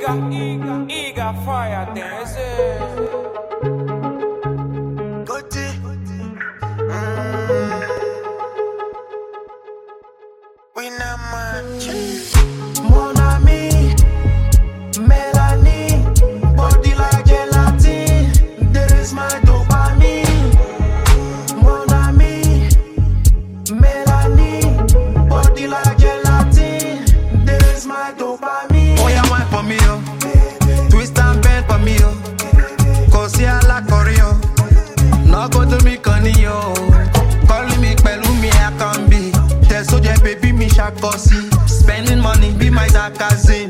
Eager fire dance. We not much. Mon ami, Melanie, body like gelatin. There is my dopamine. Mon ami, Melanie, body like gelatin. There is my dopamine. Oh, yeah, wine for me, oh. Twist and bend for me, oh. Cause yeah, like Oreo. No go to me, Connie, oh. Calling me, Pelumi, I can be. Tell so, baby, me shall see. Spending money, be my Zakazin.